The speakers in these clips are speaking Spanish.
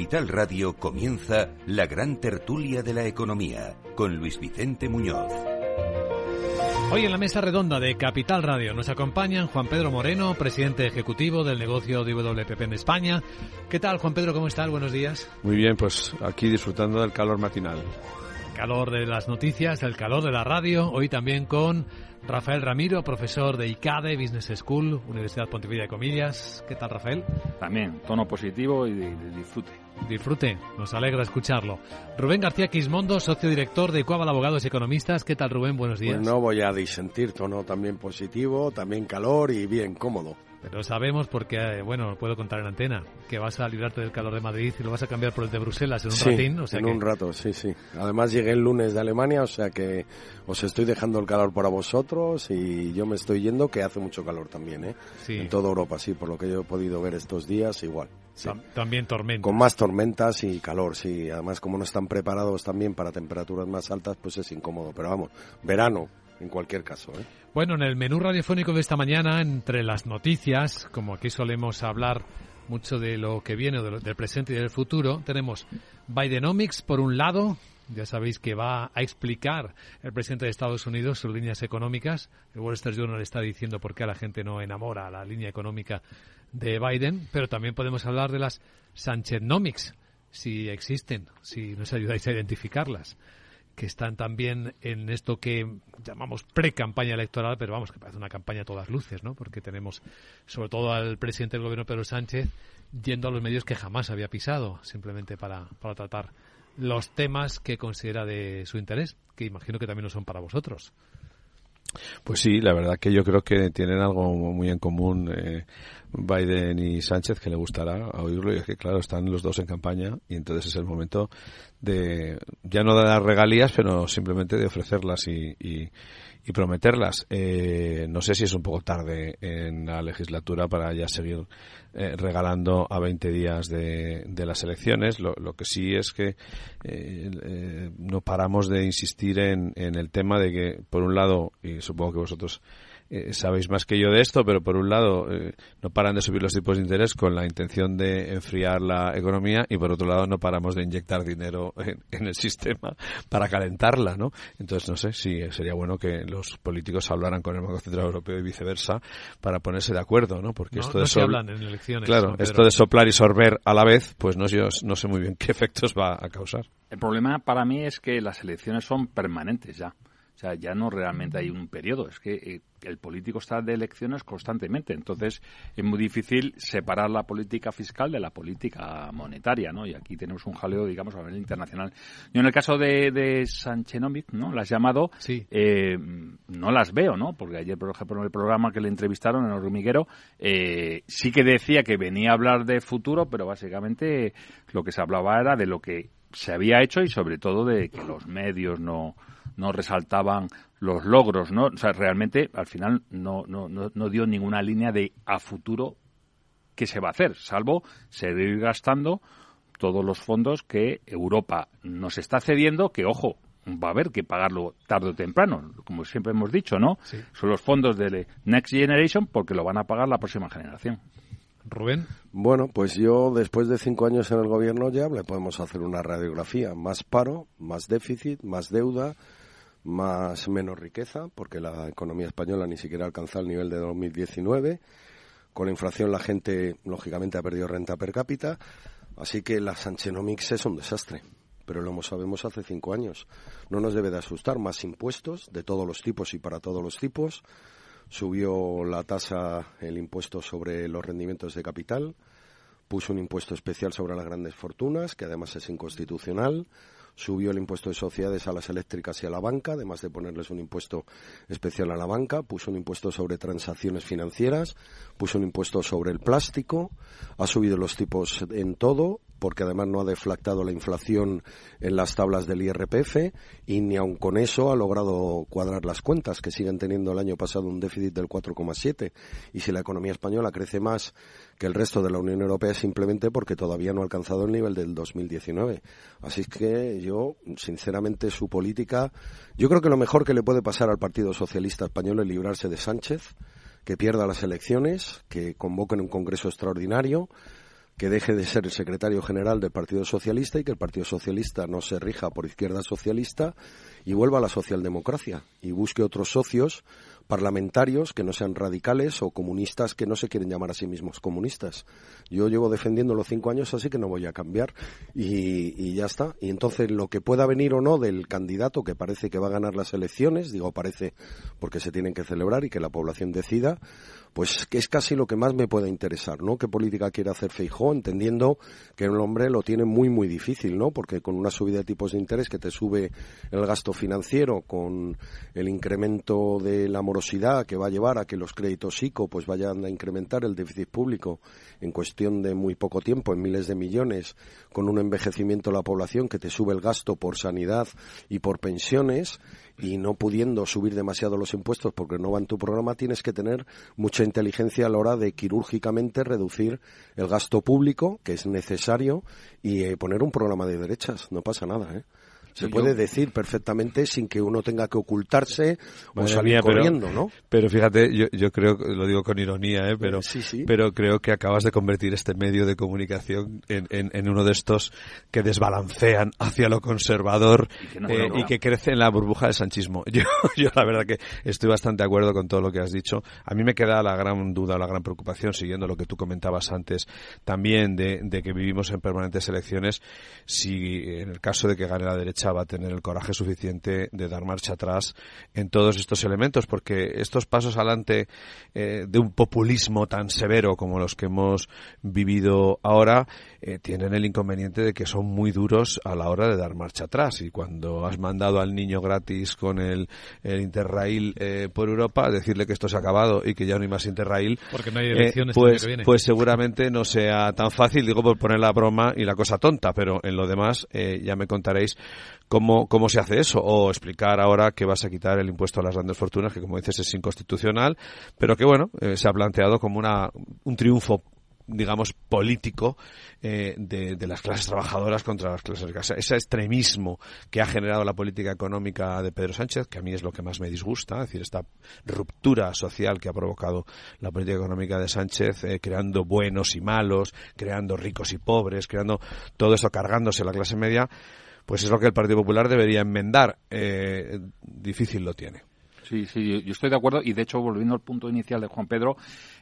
Capital Radio comienza la gran tertulia de la economía con Luis Vicente Muñoz. Hoy en la mesa redonda de Capital Radio nos acompañan Juan Pedro Moreno, presidente ejecutivo del negocio de WPP en España. ¿Qué tal, Juan Pedro? ¿Cómo estás? Buenos días. Muy bien, pues aquí disfrutando del calor matinal. Calor de las noticias, el calor de la radio. Hoy también con Rafael Ramiro, profesor de ICADE Business School, Universidad Pontificia de Comillas. ¿Qué tal, Rafael? También, tono positivo y de disfrute. Disfrute, nos alegra escucharlo. Rubén García Quismondo, socio director de Coabal Abogados y Economistas. ¿Qué tal, Rubén? Buenos días. Pues no voy a disentir, tono también positivo, también calor y bien cómodo. Pero sabemos porque, bueno, puedo contar en antena, que vas a librarte del calor de Madrid y lo vas a cambiar por el de Bruselas en un ratín. O sea un rato, sí. Además llegué el lunes de Alemania, o sea que os estoy dejando el calor para vosotros y yo me estoy yendo, que hace mucho calor también, ¿eh? Sí. En toda Europa, sí, por lo que yo he podido ver estos días, igual. Sí. También tormentas. Con más tormentas y calor, sí. Además, como no están preparados también para temperaturas más altas, pues es incómodo. Pero vamos, verano, en cualquier caso, ¿eh? Bueno, en el menú radiofónico de esta mañana, entre las noticias, como aquí solemos hablar mucho de lo que viene, del presente y del futuro, tenemos Bidenomics, por un lado. Ya sabéis que va a explicar el presidente de Estados Unidos sus líneas económicas. El Wall Street Journal está diciendo por qué a la gente no enamora la línea económica de Biden, pero también podemos hablar de las Sanchezonomics, si existen, si nos ayudáis a identificarlas, que están también en esto que llamamos pre-campaña electoral, pero vamos, que parece una campaña a todas luces, ¿no? Porque tenemos sobre todo al presidente del gobierno, Pedro Sánchez, yendo a los medios que jamás había pisado, simplemente para tratar los temas que considera de su interés, que imagino que también lo son para vosotros. Pues sí, la verdad que yo creo que tienen algo muy en común Biden y Sánchez, que le gustará oírlo, y es que claro, están los dos en campaña y entonces es el momento de, ya no de dar regalías, pero simplemente de ofrecerlas y prometerlas. No sé si es un poco tarde en la legislatura para ya seguir regalando a 20 días de las elecciones. Lo que sí es que no paramos de insistir en el tema de que, por un lado, y supongo que vosotros sabéis más que yo de esto, pero por un lado no paran de subir los tipos de interés con la intención de enfriar la economía y por otro lado no paramos de inyectar dinero en el sistema para calentarla, ¿no? Entonces no sé si sería bueno que los políticos hablaran con el Banco Central Europeo y viceversa para ponerse de acuerdo, ¿no? Porque esto de hablan en elecciones. Claro, esto de soplar y sorber a la vez, pues no sé muy bien qué efectos va a causar. El problema para mí es que las elecciones son permanentes ya. O sea, ya no realmente hay un periodo, es que el político está de elecciones constantemente, entonces es muy difícil separar la política fiscal de la política monetaria, ¿no? Y aquí tenemos un jaleo, digamos, a nivel internacional. Yo en el caso de Sanchezonomics, ¿no? Las llamado, sí. No las veo, ¿no? Porque ayer, por ejemplo, en el programa que le entrevistaron en El Hormiguero, sí que decía que venía a hablar de futuro, pero básicamente lo que se hablaba era de lo que se había hecho y sobre todo de que los medios no resaltaban los logros, ¿no? O sea, realmente al final no dio ninguna línea de a futuro qué se va a hacer, salvo seguir gastando todos los fondos que Europa nos está cediendo, que ojo, va a haber que pagarlo tarde o temprano, como siempre hemos dicho, ¿no? Sí. Son los fondos de Next Generation porque lo van a pagar la próxima generación. Rubén. Bueno, pues yo después de 5 años en el gobierno ya le podemos hacer una radiografía. Más paro, más déficit, más deuda, menos riqueza, porque la economía española ni siquiera alcanza el nivel de 2019. Con la inflación la gente, lógicamente, ha perdido renta per cápita. Así que la Sanchezonomics es un desastre. Pero lo sabemos hace 5 años. No nos debe de asustar. Más impuestos de todos los tipos y para todos los tipos. Subió la tasa, el impuesto sobre los rendimientos de capital. Puso un impuesto especial sobre las grandes fortunas, que además es inconstitucional. Subió el impuesto de sociedades a las eléctricas y a la banca, además de ponerles un impuesto especial a la banca. Puso un impuesto sobre transacciones financieras, puso un impuesto sobre el plástico, ha subido los tipos en todo, porque además no ha deflactado la inflación en las tablas del IRPF y ni aun con eso ha logrado cuadrar las cuentas, que siguen teniendo el año pasado un déficit del 4,7. Y si la economía española crece más que el resto de la Unión Europea es simplemente porque todavía no ha alcanzado el nivel del 2019. Así que yo, sinceramente, su política, yo creo que lo mejor que le puede pasar al Partido Socialista Español es librarse de Sánchez, que pierda las elecciones, que convoquen un congreso extraordinario, que deje de ser el secretario general del Partido Socialista y que el Partido Socialista no se rija por Izquierda Socialista y vuelva a la socialdemocracia y busque otros socios parlamentarios que no sean radicales o comunistas que no se quieren llamar a sí mismos comunistas. Yo llevo defendiéndolo 5 años, así que no voy a cambiar y ya está. Y entonces lo que pueda venir o no del candidato que parece que va a ganar las elecciones, digo parece porque se tienen que celebrar y que la población decida, pues que es casi lo que más me puede interesar, ¿no? ¿Qué política quiere hacer Feijóo? Entendiendo que el hombre lo tiene muy, muy difícil, ¿no? Porque con una subida de tipos de interés que te sube el gasto financiero, con el incremento de la morosidad que va a llevar a que los créditos ICO pues vayan a incrementar el déficit público en cuestión de muy poco tiempo, en miles de millones, con un envejecimiento de la población que te sube el gasto por sanidad y por pensiones, y no pudiendo subir demasiado los impuestos porque no va en tu programa, tienes que tener mucha inteligencia a la hora de quirúrgicamente reducir el gasto público, que es necesario, y poner un programa de derechas. No pasa nada, ¿eh? Se puede decir perfectamente sin que uno tenga que ocultarse o salir corriendo, ¿no? Pero fíjate, yo creo, lo digo con ironía, pero creo que acabas de convertir este medio de comunicación en uno de estos que desbalancean hacia lo conservador y que crece en la burbuja del sanchismo. Yo la verdad que estoy bastante de acuerdo con todo lo que has dicho. A mí me queda la gran duda, la gran preocupación, siguiendo lo que tú comentabas antes, también de que vivimos en permanentes elecciones, si en el caso de que gane la derecha va a tener el coraje suficiente de dar marcha atrás en todos estos elementos, porque estos pasos adelante de un populismo tan severo como los que hemos vivido ahora tienen el inconveniente de que son muy duros a la hora de dar marcha atrás, y cuando has mandado al niño gratis con el Interrail por Europa, decirle que esto se ha acabado y que ya no hay más Interrail, porque no hay elecciones pues seguramente no sea tan fácil, digo por poner la broma y la cosa tonta, pero en lo demás ya me contaréis cómo se hace eso, o explicar ahora que vas a quitar el impuesto a las grandes fortunas, que como dices es inconstitucional, pero que bueno, se ha planteado como un triunfo, digamos, político de las clases trabajadoras contra las clases ricas. Ese extremismo que ha generado la política económica de Pedro Sánchez, que a mí es lo que más me disgusta, es decir, esta ruptura social que ha provocado la política económica de Sánchez, creando buenos y malos, creando ricos y pobres, creando todo eso, cargándose la clase media, pues es lo que el Partido Popular debería enmendar. Difícil lo tiene. Sí, yo estoy de acuerdo, y de hecho, volviendo al punto inicial de Juan Pedro,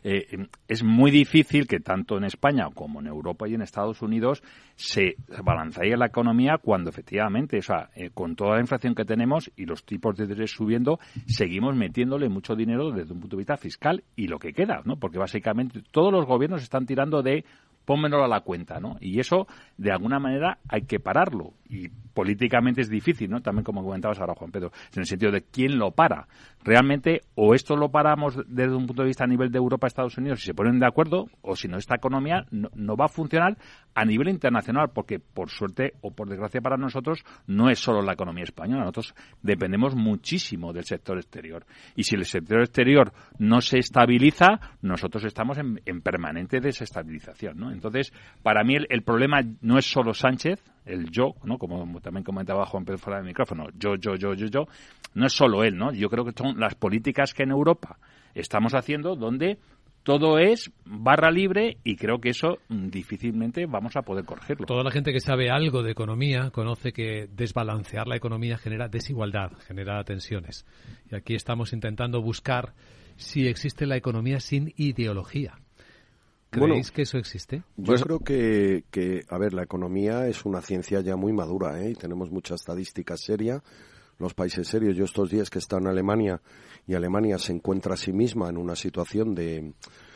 es muy difícil que tanto en España como en Europa y en Estados Unidos se balancee la economía cuando efectivamente, con toda la inflación que tenemos y los tipos de interés subiendo, seguimos metiéndole mucho dinero desde un punto de vista fiscal y lo que queda, ¿no? Porque básicamente todos los gobiernos están tirando de pónmelo a la cuenta, ¿no? Y eso, de alguna manera, hay que pararlo. Y políticamente es difícil, ¿no? También, como comentabas ahora, Juan Pedro, en el sentido de quién lo para. Realmente, o esto lo paramos desde un punto de vista a nivel de Europa, Estados Unidos, si se ponen de acuerdo, o si no, esta economía no va a funcionar a nivel internacional, porque, por suerte o por desgracia para nosotros, no es solo la economía española. Nosotros dependemos muchísimo del sector exterior. Y si el sector exterior no se estabiliza, nosotros estamos en permanente desestabilización, ¿no? Entonces, para mí el problema no es solo Sánchez, el yo, ¿no? Como también comentaba Juan Pedro fuera del micrófono, yo, no es solo él, ¿no? Yo creo que son las políticas que en Europa estamos haciendo donde todo es barra libre, y creo que eso difícilmente vamos a poder corregirlo. Toda la gente que sabe algo de economía conoce que desbalancear la economía genera desigualdad, genera tensiones. Y aquí estamos intentando buscar si existe la economía sin ideología. ¿Creéis que eso existe? Yo creo que, a ver, la economía es una ciencia ya muy madura, y tenemos mucha estadística seria, los países serios. Yo estos días que he estado en Alemania, y Alemania se encuentra a sí misma en una situación de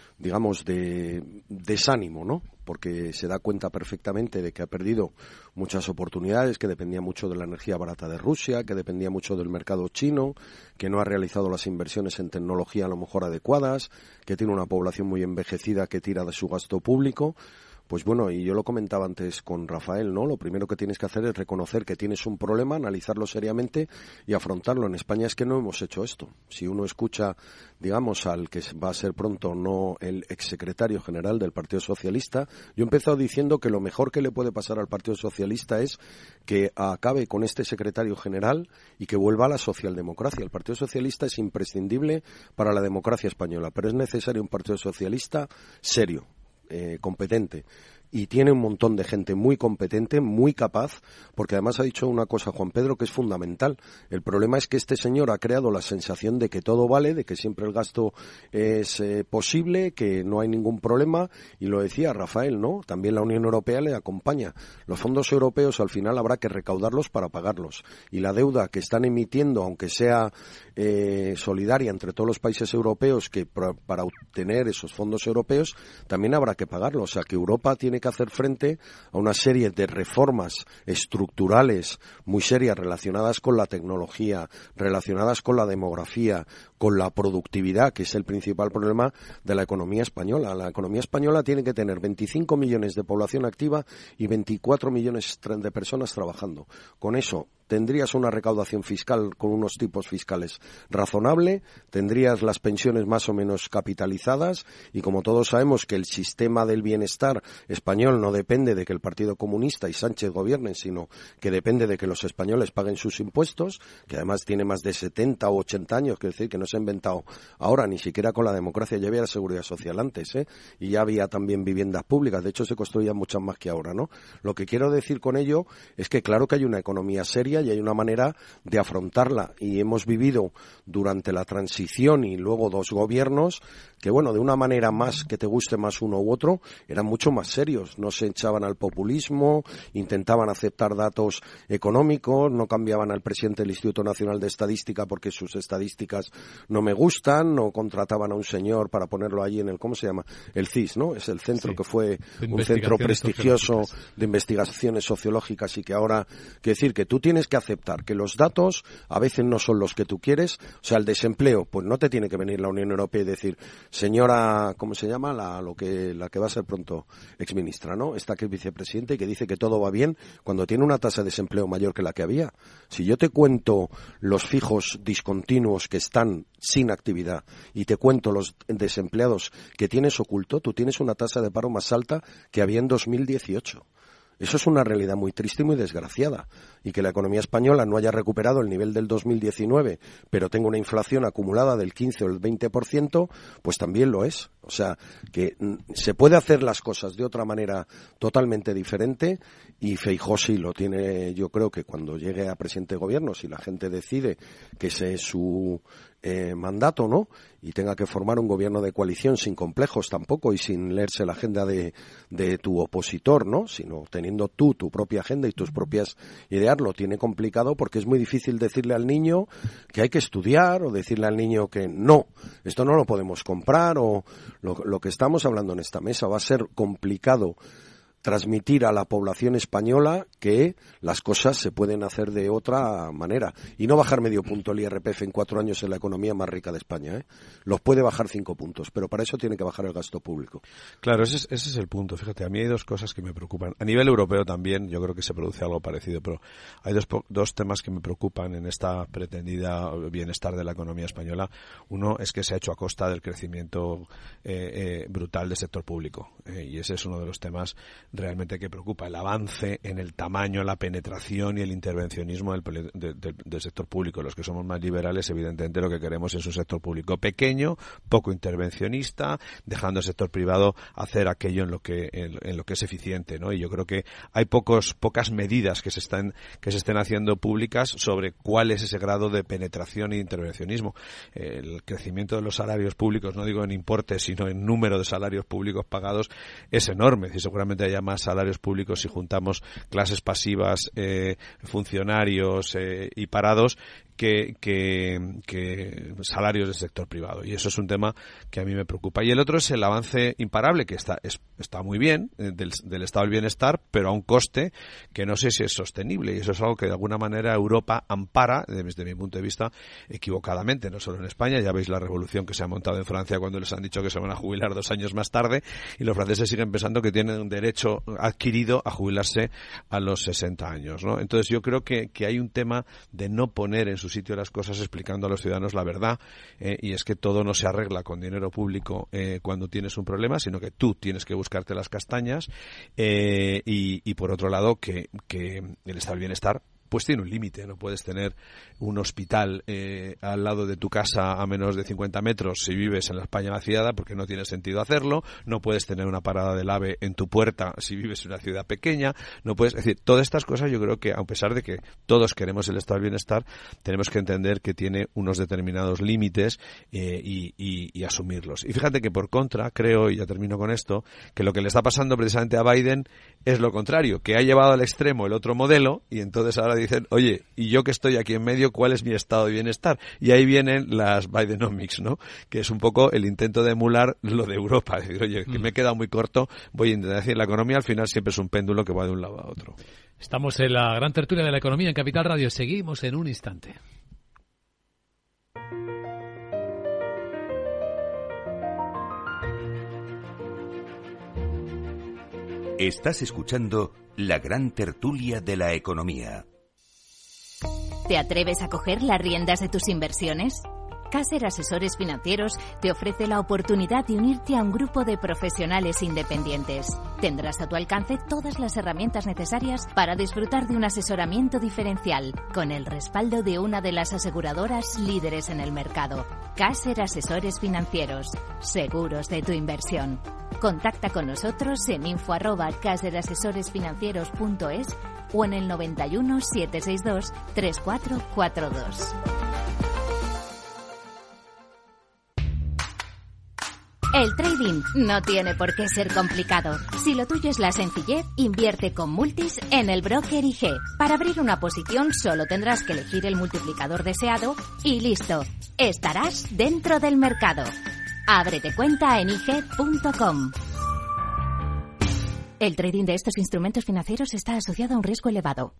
desánimo, ¿no? Porque se da cuenta perfectamente de que ha perdido muchas oportunidades, que dependía mucho de la energía barata de Rusia, que dependía mucho del mercado chino, que no ha realizado las inversiones en tecnología a lo mejor adecuadas, que tiene una población muy envejecida que tira de su gasto público. Pues bueno, y yo lo comentaba antes con Rafael, ¿no? Lo primero que tienes que hacer es reconocer que tienes un problema, analizarlo seriamente y afrontarlo. En España es que no hemos hecho esto. Si uno escucha, digamos, al que va a ser pronto no el exsecretario general del Partido Socialista, yo he empezado diciendo que lo mejor que le puede pasar al Partido Socialista es que acabe con este secretario general y que vuelva a la socialdemocracia. El Partido Socialista es imprescindible para la democracia española, pero es necesario un Partido Socialista serio, competente, y tiene un montón de gente muy competente, muy capaz, porque además ha dicho una cosa Juan Pedro que es fundamental. El problema es que este señor ha creado la sensación de que todo vale, de que siempre el gasto es posible, que no hay ningún problema, y lo decía Rafael, ¿no? También la Unión Europea le acompaña. Los fondos europeos al final habrá que recaudarlos para pagarlos, y la deuda que están emitiendo, aunque sea solidaria entre todos los países europeos, que para obtener esos fondos europeos también habrá que pagarlo. O sea que Europa tiene que hacer frente a una serie de reformas estructurales muy serias relacionadas con la tecnología, relacionadas con la demografía, con la productividad, que es el principal problema de la economía española. La economía española tiene que tener 25 millones de población activa y 24 millones de personas trabajando. Con eso tendrías una recaudación fiscal con unos tipos fiscales razonable, tendrías las pensiones más o menos capitalizadas, y como todos sabemos que el sistema del bienestar español no depende de que el Partido Comunista y Sánchez gobiernen, sino que depende de que los españoles paguen sus impuestos, que además tiene más de 70 o 80 años, quiero decir que no se ha inventado ahora, ni siquiera con la democracia, ya había la seguridad social antes, y ya había también viviendas públicas, de hecho se construían muchas más que ahora, ¿no? Lo que quiero decir con ello es que claro que hay una economía seria y hay una manera de afrontarla, y hemos vivido durante la transición y luego 2 gobiernos que, bueno, de una manera más, que te guste más uno u otro, eran mucho más serios, no se echaban al populismo, intentaban aceptar datos económicos, no cambiaban al presidente del Instituto Nacional de Estadística porque sus estadísticas no me gustan, no contrataban a un señor para ponerlo allí en el, ¿cómo se llama? El CIS, ¿no? Es el centro que fue un centro prestigioso de investigaciones sociológicas, y que ahora, quiero decir que tú tienes que aceptar que los datos a veces no son los que tú quieres. O sea, el desempleo, pues no te tiene que venir la Unión Europea y decir, señora, ¿cómo se llama? La que va a ser pronto exministra, ¿no? Esta que es vicepresidenta y que dice que todo va bien cuando tiene una tasa de desempleo mayor que la que había. Si yo te cuento los fijos discontinuos que están sin actividad y te cuento los desempleados que tienes oculto, tú tienes una tasa de paro más alta que había en 2018. Eso es una realidad muy triste y muy desgraciada. Y que la economía española no haya recuperado el nivel del 2019, pero tenga una inflación acumulada del 15 o el 20%, pues también lo es. O sea, que se puede hacer las cosas de otra manera totalmente diferente, y Feijóo sí lo tiene. Yo creo que cuando llegue a presidente de gobierno, si la gente decide que ese es su mandato, ¿no?, y tenga que formar un gobierno de coalición sin complejos tampoco y sin leerse la agenda de tu opositor, ¿no?, sino teniendo tú tu propia agenda y tus propias ideas, lo tiene complicado, porque es muy difícil decirle al niño que hay que estudiar, o decirle al niño que no, esto no lo podemos comprar, o lo que estamos hablando en esta mesa. Va a ser complicado transmitir a la población española que las cosas se pueden hacer de otra manera, y no bajar medio punto el IRPF en 4 años en la economía más rica de España, Los puede bajar 5 puntos, pero para eso tiene que bajar el gasto público. Claro, ese es el punto. Fíjate, a mí hay 2 cosas que me preocupan. A nivel europeo también yo creo que se produce algo parecido, pero hay dos temas que me preocupan en esta pretendida bienestar de la economía española. Uno es que se ha hecho a costa del crecimiento brutal del sector público, y ese es uno de los temas realmente que preocupa, el avance en el tamaño, la penetración y el intervencionismo del sector público. Los que somos más liberales, evidentemente, lo que queremos es un sector público pequeño, poco intervencionista, dejando al sector privado hacer aquello en lo que es eficiente, ¿no? Y yo creo que hay pocas medidas que se estén haciendo públicas sobre cuál es ese grado de penetración e intervencionismo. El crecimiento de los salarios públicos, no digo en importe, sino en número de salarios públicos pagados, es enorme. Y seguramente haya más salarios públicos si juntamos clases pasivas, funcionarios y parados, que salarios del sector privado, y eso es un tema que a mí me preocupa. Y el otro es el avance imparable, que está muy bien, del estado del bienestar, pero a un coste que no sé si es sostenible, y eso es algo que de alguna manera Europa ampara, desde mi punto de vista, equivocadamente, no solo en España. Ya veis la revolución que se ha montado en Francia cuando les han dicho que se van a jubilar 2 años más tarde, y los franceses siguen pensando que tienen un derecho adquirido a jubilarse a los 60 años, ¿no? Entonces yo creo que hay un tema de no poner en su sitio las cosas, explicando a los ciudadanos la verdad, y es que todo no se arregla con dinero público cuando tienes un problema, sino que tú tienes que buscarte las castañas, y por otro lado que el estado del bienestar pues tiene un límite. No puedes tener un hospital al lado de tu casa a menos de 50 metros si vives en la España vaciada, porque no tiene sentido hacerlo. No puedes tener una parada del AVE en tu puerta si vives en una ciudad pequeña. No puedes, es decir, todas estas cosas yo creo que, a pesar de que todos queremos el estado del bienestar, tenemos que entender que tiene unos determinados límites y asumirlos. Y fíjate que por contra, creo, y ya termino con esto, que lo que le está pasando precisamente a Biden es lo contrario, que ha llevado al extremo el otro modelo y entonces ahora dicen, oye, y yo que estoy aquí en medio, ¿cuál es mi estado de bienestar? Y ahí vienen las Bidenomics, ¿no? Que es un poco el intento de emular lo de Europa. Es decir, oye, que me he quedado muy corto, voy a intentar decir, la economía al final siempre es un péndulo que va de un lado a otro. Estamos en la gran tertulia de la economía en Capital Radio. Seguimos en un instante. Estás escuchando la gran tertulia de la economía. ¿Te atreves a coger las riendas de tus inversiones? Caser Asesores Financieros te ofrece la oportunidad de unirte a un grupo de profesionales independientes. Tendrás a tu alcance todas las herramientas necesarias para disfrutar de un asesoramiento diferencial, con el respaldo de una de las aseguradoras líderes en el mercado. Caser Asesores Financieros, seguros de tu inversión. Contacta con nosotros en info@caserasesoresfinancieros.es o en el 91 762 3442. El trading no tiene por qué ser complicado. Si lo tuyo es la sencillez, invierte con Multis en el broker IG. Para abrir una posición solo tendrás que elegir el multiplicador deseado y listo. Estarás dentro del mercado. Ábrete cuenta en IG.com. El trading de estos instrumentos financieros está asociado a un riesgo elevado.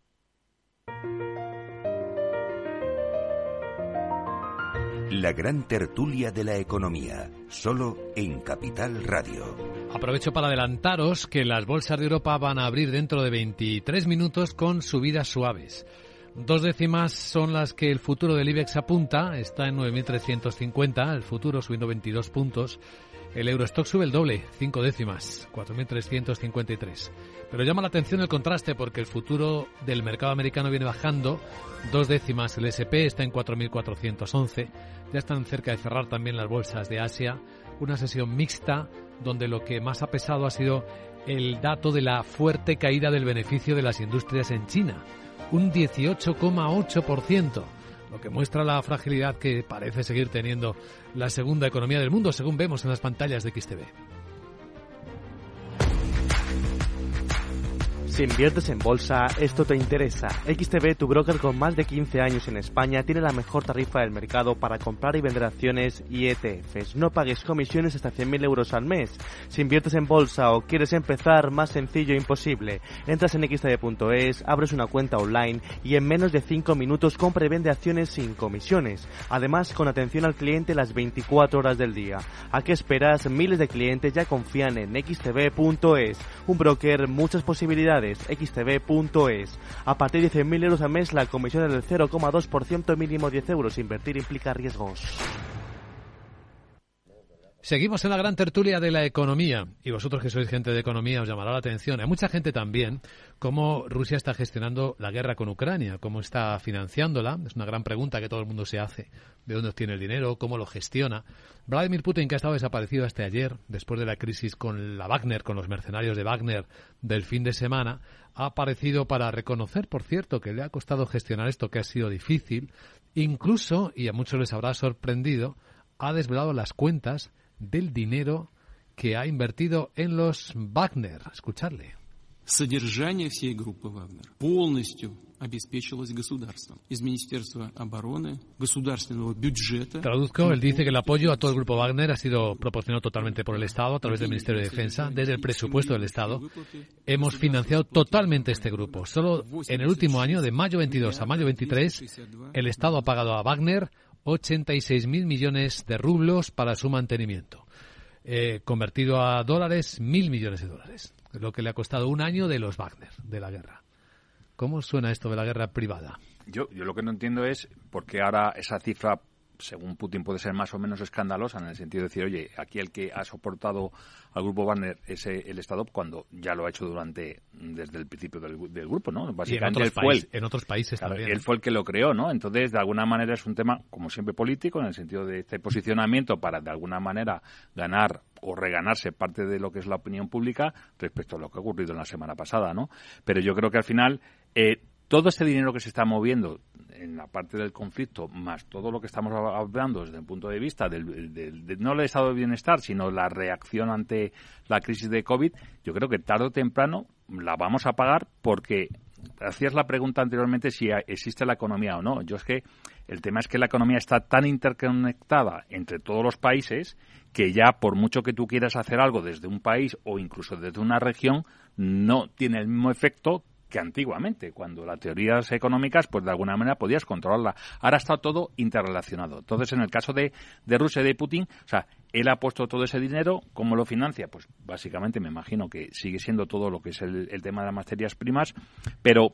La gran tertulia de la economía, solo en Capital Radio. Aprovecho para adelantaros que las bolsas de Europa van a abrir dentro de 23 minutos con subidas suaves. 2 décimas son las que el futuro del IBEX apunta, está en 9.350, el futuro subiendo 22 puntos. El Eurostock sube el doble, 5 décimas, 4.353. Pero llama la atención el contraste porque el futuro del mercado americano viene bajando 2 décimas. El S&P está en 4.411. Ya están cerca de cerrar también las bolsas de Asia. Una sesión mixta donde lo que más ha pesado ha sido el dato de la fuerte caída del beneficio de las industrias en China. Un 18,8%. Lo que muestra la fragilidad que parece seguir teniendo la segunda economía del mundo, según vemos en las pantallas de XTV. Si inviertes en bolsa, esto te interesa. XTB, tu broker con más de 15 años en España, tiene la mejor tarifa del mercado para comprar y vender acciones y ETFs. No pagues comisiones hasta 100.000 euros al mes. Si inviertes en bolsa o quieres empezar, más sencillo imposible. Entras en xtb.es, abres una cuenta online y en menos de 5 minutos compra y vende acciones sin comisiones. Además, con atención al cliente las 24 horas del día. ¿A qué esperas? Miles de clientes ya confían en xtb.es. Un broker, muchas posibilidades. xtb.es. A partir de 100.000 euros al mes la comisión es del 0,2%, mínimo 10 euros. Invertir implica riesgos. Seguimos en la gran tertulia de la economía y vosotros que sois gente de economía os llamará la atención. Hay mucha gente también cómo Rusia está gestionando la guerra con Ucrania, cómo está financiándola. Es una gran pregunta que todo el mundo se hace. ¿De dónde obtiene el dinero? ¿Cómo lo gestiona? Vladimir Putin, que ha estado desaparecido hasta ayer, después de la crisis con la Wagner, con los mercenarios de Wagner del fin de semana, ha aparecido para reconocer, por cierto, que le ha costado gestionar esto, que ha sido difícil. Incluso, y a muchos les habrá sorprendido, ha desvelado las cuentas del dinero que ha invertido en los Wagner. Escuchadle. Содержание всей группы Вагнер полностью обеспечивалось государством. Из Министерства обороны, государственного бюджета. Traduzco, él dice que el apoyo a todo el grupo Wagner ha sido proporcionado totalmente por el Estado a través del Ministerio de Defensa. Desde el presupuesto del Estado hemos financiado totalmente este grupo. Solo en el último año, de mayo 22 a mayo 23, el Estado ha pagado a Wagner 86.000 millones de rublos para su mantenimiento. Convertido a dólares, 1.000 millones de dólares. Lo que le ha costado un año de los Wagner, de la guerra. ¿Cómo suena esto de la guerra privada? Yo lo que no entiendo es por qué ahora esa cifra según Putin puede ser más o menos escandalosa, en el sentido de decir, oye, aquí el que ha soportado al grupo Wagner es el Estado, cuando ya lo ha hecho desde el principio del grupo, ¿no? Básicamente en otros países claro, también. Él fue el que lo creó, ¿no? Entonces, de alguna manera es un tema, como siempre, político, en el sentido de este posicionamiento para, de alguna manera, ganar o reganarse parte de lo que es la opinión pública respecto a lo que ha ocurrido en la semana pasada, ¿no? Pero yo creo que al final todo este dinero que se está moviendo en la parte del conflicto, más todo lo que estamos hablando desde el punto de vista no del estado de bienestar, sino la reacción ante la crisis de COVID, yo creo que tarde o temprano la vamos a pagar, porque hacías la pregunta anteriormente si existe la economía o no. Yo es que el tema es que la economía está tan interconectada entre todos los países que ya por mucho que tú quieras hacer algo desde un país o incluso desde una región, no tiene el mismo efecto que antiguamente, cuando las teorías económicas, pues de alguna manera podías controlarla. Ahora está todo interrelacionado. Entonces, en el caso de Rusia y de Putin, o sea, él ha puesto todo ese dinero. ¿Cómo lo financia? Pues básicamente me imagino que sigue siendo todo lo que es el tema de las materias primas, pero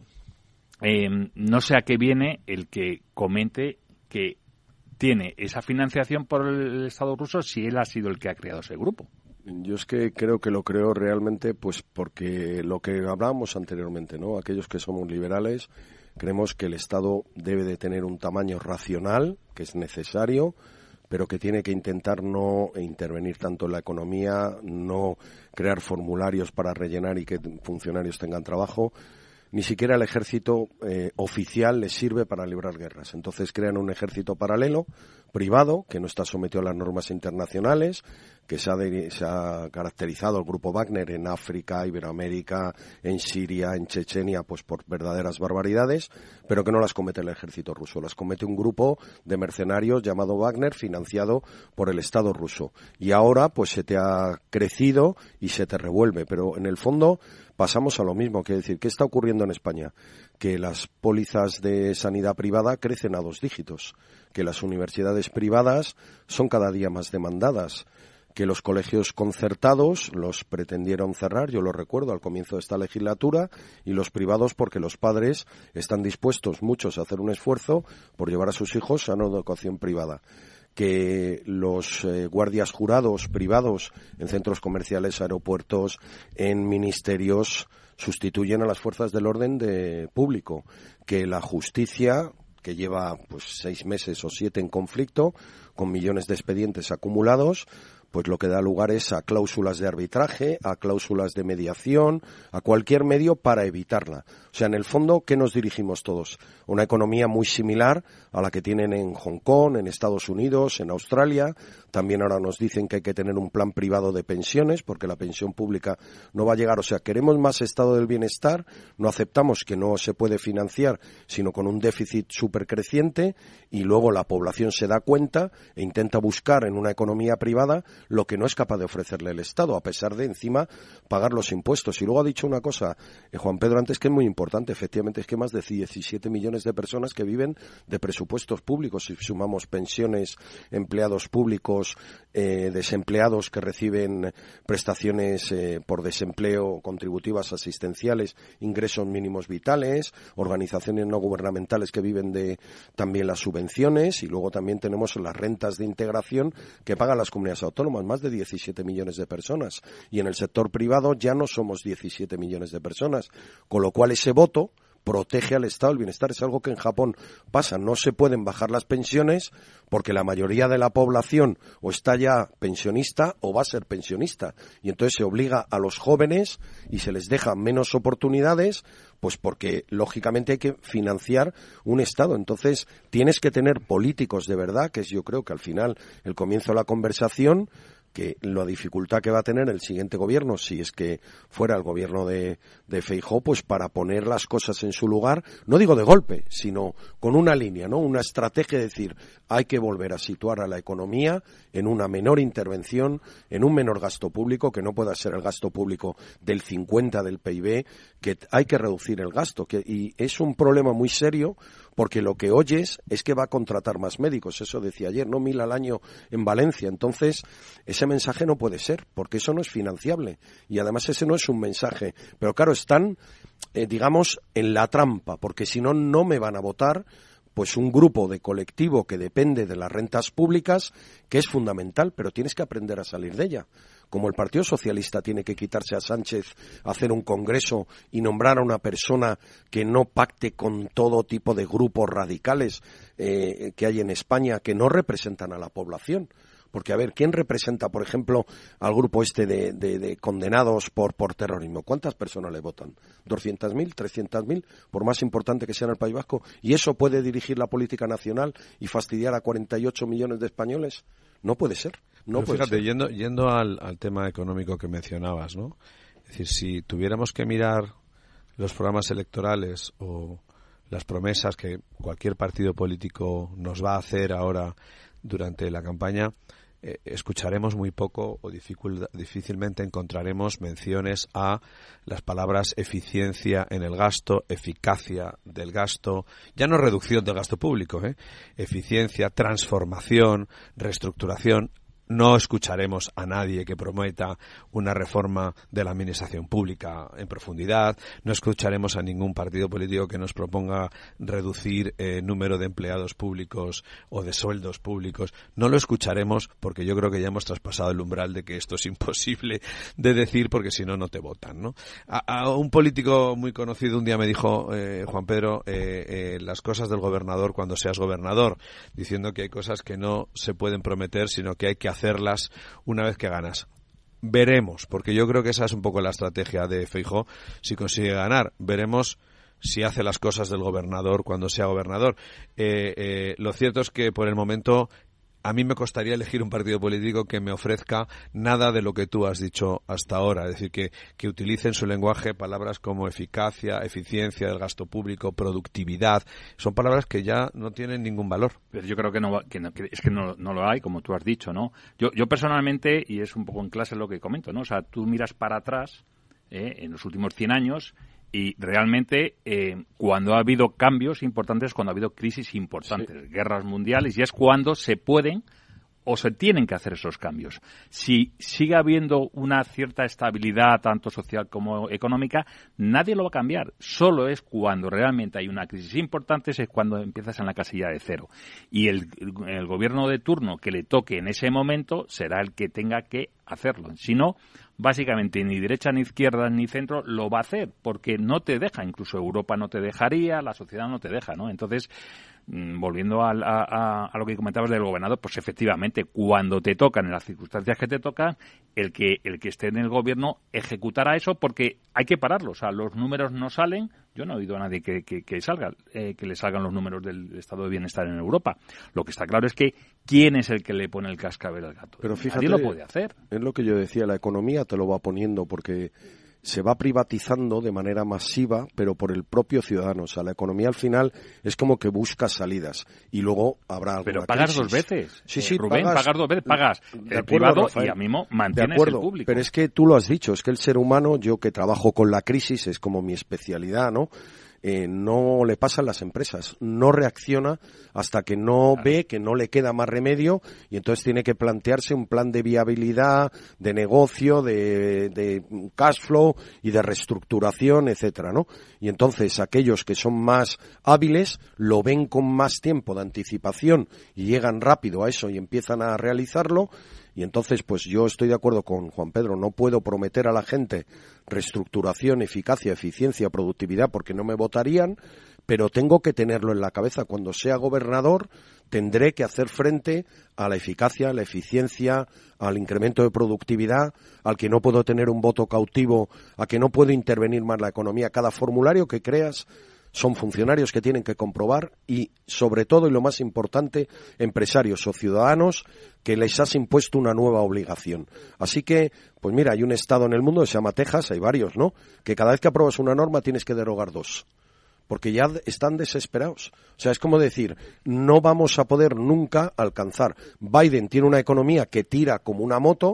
no sé a qué viene el que comente que tiene esa financiación por el Estado ruso si él ha sido el que ha creado ese grupo. Yo es que creo que lo creo realmente pues porque lo que hablábamos anteriormente, ¿no? Aquellos que somos liberales creemos que el Estado debe de tener un tamaño racional, que es necesario, pero que tiene que intentar no intervenir tanto en la economía, no crear formularios para rellenar y que funcionarios tengan trabajo. Ni siquiera el ejército oficial les sirve para librar guerras. Entonces crean un ejército paralelo, privado, que no está sometido a las normas internacionales, que se ha caracterizado el grupo Wagner en África, Iberoamérica, en Siria, en Chechenia, pues por verdaderas barbaridades, pero que no las comete el ejército ruso, las comete un grupo de mercenarios llamado Wagner, financiado por el Estado ruso. Y ahora pues se te ha crecido y se te revuelve, pero en el fondo pasamos a lo mismo, quiere decir, ¿qué está ocurriendo en España? Que las pólizas de sanidad privada crecen a 2 dígitos, que las universidades privadas son cada día más demandadas, que los colegios concertados los pretendieron cerrar, yo lo recuerdo al comienzo de esta legislatura, y los privados porque los padres están dispuestos muchos a hacer un esfuerzo por llevar a sus hijos a una educación privada. Que los guardias jurados privados en centros comerciales, aeropuertos, en ministerios sustituyen a las fuerzas del orden público, que la justicia, que lleva pues 6 meses o 7 en conflicto, con millones de expedientes acumulados, pues lo que da lugar es a cláusulas de arbitraje, a cláusulas de mediación, a cualquier medio para evitarla. O sea, en el fondo, ¿qué nos dirigimos todos? Una economía muy similar a la que tienen en Hong Kong, en Estados Unidos, en Australia. También ahora nos dicen que hay que tener un plan privado de pensiones, porque la pensión pública no va a llegar. O sea, queremos más estado del bienestar, no aceptamos que no se puede financiar, sino con un déficit supercreciente, y luego la población se da cuenta e intenta buscar en una economía privada lo que no es capaz de ofrecerle el Estado, a pesar de encima pagar los impuestos. Y luego ha dicho una cosa, Juan Pedro, antes, que es muy importante, efectivamente, es que más de 17 millones de personas que viven de presupuestos públicos, si sumamos pensiones, empleados públicos, desempleados que reciben prestaciones por desempleo, contributivas asistenciales, ingresos mínimos vitales, organizaciones no gubernamentales que viven de también las subvenciones, y luego también tenemos las rentas de integración que pagan las comunidades autónomas, más de 17 millones de personas, y en el sector privado ya no somos 17 millones de personas, con lo cual ese voto protege al estado del bienestar. Es algo que en Japón pasa, no se pueden bajar las pensiones porque la mayoría de la población o está ya pensionista o va a ser pensionista, y entonces se obliga a los jóvenes y se les deja menos oportunidades, pues porque lógicamente hay que financiar un Estado. Entonces tienes que tener políticos de verdad, que es yo creo que al final el comienzo de la conversación, que la dificultad que va a tener el siguiente gobierno, si es que fuera el gobierno de Feijóo, pues para poner las cosas en su lugar, no digo de golpe, sino con una línea, ¿no? Una estrategia de decir, hay que volver a situar a la economía en una menor intervención, en un menor gasto público, que no pueda ser el gasto público del 50 del PIB, que hay que reducir el gasto, y es un problema muy serio, porque lo que oyes es que va a contratar más médicos, eso decía ayer, ¿no? 1.000 al año en Valencia. Entonces, ese mensaje no puede ser, porque eso no es financiable, y además ese no es un mensaje. Pero claro, están, digamos, en la trampa, porque si no, no me van a votar, pues un grupo de colectivo que depende de las rentas públicas, que es fundamental, pero tienes que aprender a salir de ella. Como el Partido Socialista tiene que quitarse a Sánchez, hacer un congreso y nombrar a una persona que no pacte con todo tipo de grupos radicales que hay en España, que no representan a la población. Porque, a ver, ¿quién representa, por ejemplo, al grupo este de condenados por terrorismo? ¿Cuántas personas le votan? ¿200.000? ¿300.000? Por más importante que sea en el País Vasco. ¿Y eso puede dirigir la política nacional y fastidiar a 48 millones de españoles? No puede ser. No Pero puede fíjate, ser. Yendo al tema económico que mencionabas, ¿no? Es decir, si tuviéramos que mirar los programas electorales o las promesas que cualquier partido político nos va a hacer ahora durante la campaña, escucharemos muy poco o difícilmente encontraremos menciones a las palabras eficiencia en el gasto, eficacia del gasto, ya no reducción del gasto público, eficiencia, transformación, reestructuración. No escucharemos a nadie que prometa una reforma de la administración pública en profundidad. No escucharemos a ningún partido político que nos proponga reducir el número de empleados públicos o de sueldos públicos. No lo escucharemos porque yo creo que ya hemos traspasado el umbral de que esto es imposible de decir porque si no, no te votan, ¿no? A un político muy conocido un día me dijo, Juan Pedro, las cosas del gobernador cuando seas gobernador, diciendo que hay cosas que no se pueden prometer, sino que hay que hacerlas una vez que ganas. Veremos, porque yo creo que esa es un poco la estrategia de Feijóo, si consigue ganar. Veremos si hace las cosas del gobernador cuando sea gobernador. Lo cierto es que por el momento a mí me costaría elegir un partido político que me ofrezca nada de lo que tú has dicho hasta ahora. Es decir, que utilice en su lenguaje palabras como eficacia, eficiencia del gasto público, productividad. Son palabras que ya no tienen ningún valor. Pero yo creo que no lo hay, como tú has dicho, ¿no? Yo personalmente, y es un poco en clase lo que comento, ¿no? O sea, tú miras para atrás, en los últimos 100 años, y realmente cuando ha habido cambios importantes, cuando ha habido crisis importantes, guerras mundiales, y es cuando se pueden o se tienen que hacer esos cambios. Si sigue habiendo una cierta estabilidad, tanto social como económica, nadie lo va a cambiar. Solo es cuando realmente hay una crisis importante, es cuando empiezas en la casilla de cero. Y el gobierno de turno que le toque en ese momento será el que tenga que hacerlo. Si no, básicamente ni derecha, ni izquierda, ni centro lo va a hacer, porque no te deja. Incluso Europa no te dejaría, la sociedad no te deja, ¿no? Entonces, volviendo a lo que comentabas del gobernador, pues efectivamente, cuando te tocan, en las circunstancias que te tocan, el que esté en el gobierno ejecutará eso, porque hay que pararlo. O sea, los números no salen. Yo no he oído a nadie que le salgan los números del estado de bienestar en Europa. Lo que está claro es que ¿quién es el que le pone el cascabel al gato? Pero fíjate, nadie lo puede hacer. Es lo que yo decía, la economía te lo va poniendo porque se va privatizando de manera masiva, pero por el propio ciudadano. O sea, la economía al final es como que busca salidas y luego habrá alguna Pero pagas crisis. dos veces. Sí, Rubén, pagas dos veces. Pagas el acuerdo, privado, Rafael, y a mismo mantienes de acuerdo, el público. Pero es que tú lo has dicho, es que el ser humano, yo que trabajo con la crisis, es como mi especialidad, ¿no? No le pasa a las empresas, no reacciona hasta que no ve que no le queda más remedio y entonces tiene que plantearse un plan de viabilidad, de negocio, de cash flow y de reestructuración, etcétera, ¿no? Y entonces aquellos que son más hábiles lo ven con más tiempo de anticipación y llegan rápido a eso y empiezan a realizarlo. Y entonces, pues yo estoy de acuerdo con Juan Pedro, no puedo prometer a la gente reestructuración, eficacia, eficiencia, productividad, porque no me votarían, pero tengo que tenerlo en la cabeza. Cuando sea gobernador, tendré que hacer frente a la eficacia, la eficiencia, al incremento de productividad, al que no puedo tener un voto cautivo, a que no puedo intervenir más la economía. Cada formulario que creas son funcionarios que tienen que comprobar y, sobre todo, y lo más importante, empresarios o ciudadanos que les has impuesto una nueva obligación. Así que, pues mira, hay un estado en el mundo que se llama Texas, hay varios, ¿no?, que cada vez que apruebas una norma tienes que derogar dos, porque ya están desesperados. O sea, es como decir, no vamos a poder nunca alcanzar. Biden tiene una economía que tira como una moto,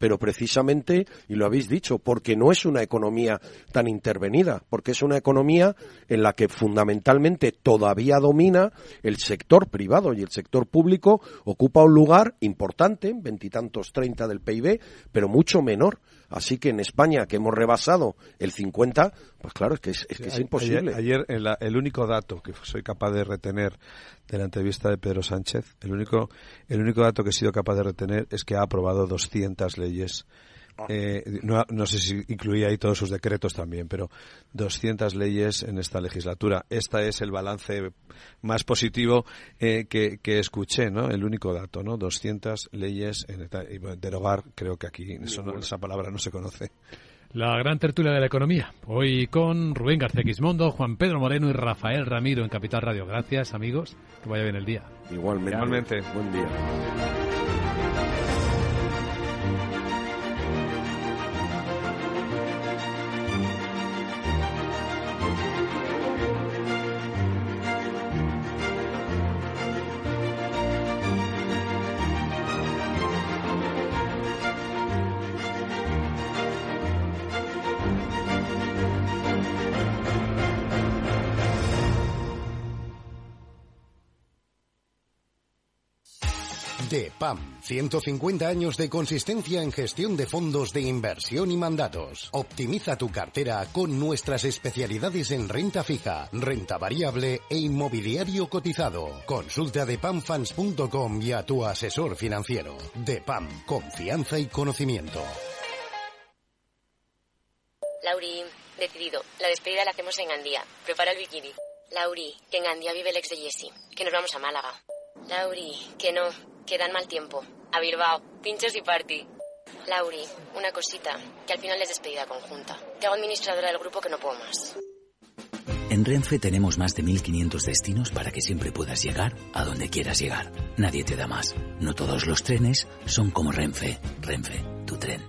pero precisamente, y lo habéis dicho, porque no es una economía tan intervenida, porque es una economía en la que fundamentalmente todavía domina el sector privado y el sector público ocupa un lugar importante, 20 y tantos, 30 del PIB, pero mucho menor. Así que en España, que hemos rebasado el 50, pues claro, es que es imposible. Ayer el único dato que soy capaz de retener de la entrevista de Pedro Sánchez, el único dato que he sido capaz de retener es que ha aprobado 200 leyes. No sé si incluía ahí todos sus decretos también, pero 200 leyes en esta legislatura. Este es el balance más positivo que escuché, ¿no? El único dato, ¿no? 200 leyes y derogar, creo que aquí esa palabra no se conoce. La gran tertulia de la economía. Hoy con Rubén García Quismondo, Juan Pedro Moreno y Rafael Ramiro en Capital Radio. Gracias, amigos. Que vaya bien el día. Igualmente. Buen día. DEPAM, 150 años de consistencia en gestión de fondos de inversión y mandatos. Optimiza tu cartera con nuestras especialidades en renta fija, renta variable e inmobiliario cotizado. Consulta depamfans.com y a tu asesor financiero. DEPAM, confianza y conocimiento. Lauri, decidido. La despedida la hacemos en Gandía. Prepara el bikini. Lauri, que en Gandía vive el ex de Jessie. Que nos vamos a Málaga. Lauri, que no, que dan mal tiempo. A Bilbao, pinchos y party. Lauri, una cosita, que al final es despedida conjunta. Te hago administradora del grupo que no puedo más. En Renfe tenemos más de 1.500 destinos para que siempre puedas llegar a donde quieras llegar. Nadie te da más. No todos los trenes son como Renfe. Renfe, tu tren.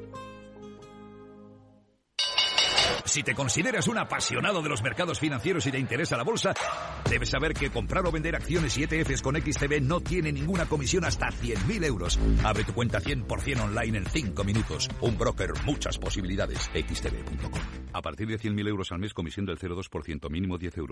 Si te consideras un apasionado de los mercados financieros y te interesa la bolsa, debes saber que comprar o vender acciones y ETFs con XTB no tiene ninguna comisión hasta 100.000 euros. Abre tu cuenta 100% online en 5 minutos. Un broker, muchas posibilidades. XTB.com. A partir de 100.000 euros al mes, comisión del 0,2%, mínimo 10 euros.